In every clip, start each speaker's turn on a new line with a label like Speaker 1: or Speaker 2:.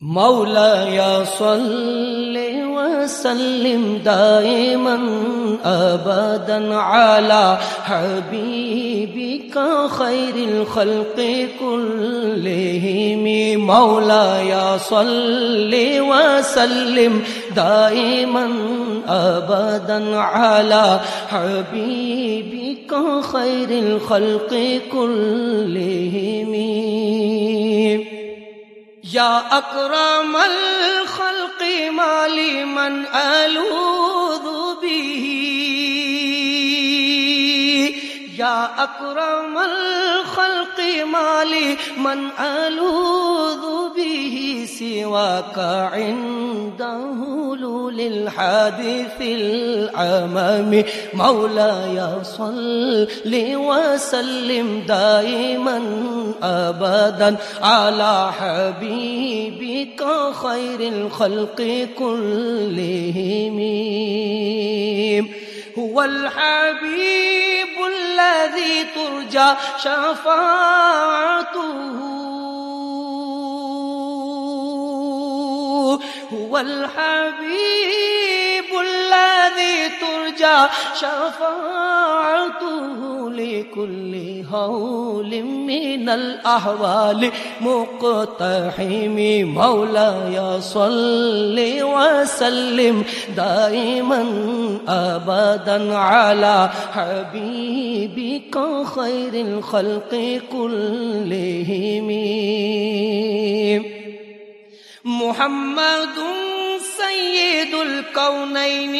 Speaker 1: مولاي صل وسلم دائما أبدا على حبيبك خير الخلق كلهم. مولاي صل وسلم دائما أبدا على حبيبك خير الخلق كلهم. يا أكرم الخلق ما لي من ألوذ به، يا أكرم الخلق ما لي من ألوذ به سواك عند هلول الحادث العمم. مولاي صل وسلم دائما أبدا على حبيبك خير الخلق كلهم. هو الحبيب الذي ترجى شفاعته، هو الحبيب الذي ترجى شفاعته لكل هول من الأحوال مقتحم. مولاي صل وسلم دائما أبدا على حبيبك خير الخلق كلهم. محمد سيد الكونين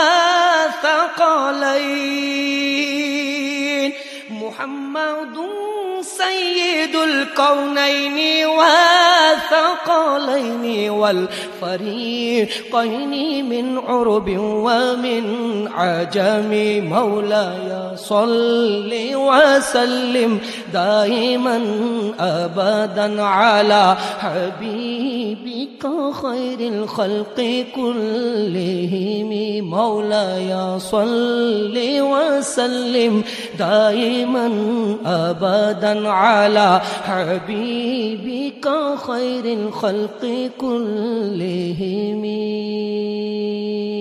Speaker 1: والثقلين، محمد سيد الكونين والثقلين والفريقين من عرب ومن عجم. مولاي صل وسلم دائما أبدا على حبيبك خير الخلق كلهم. مولاي صل وسلم دائما أبدا على حبيبك خير الخلق كلهم.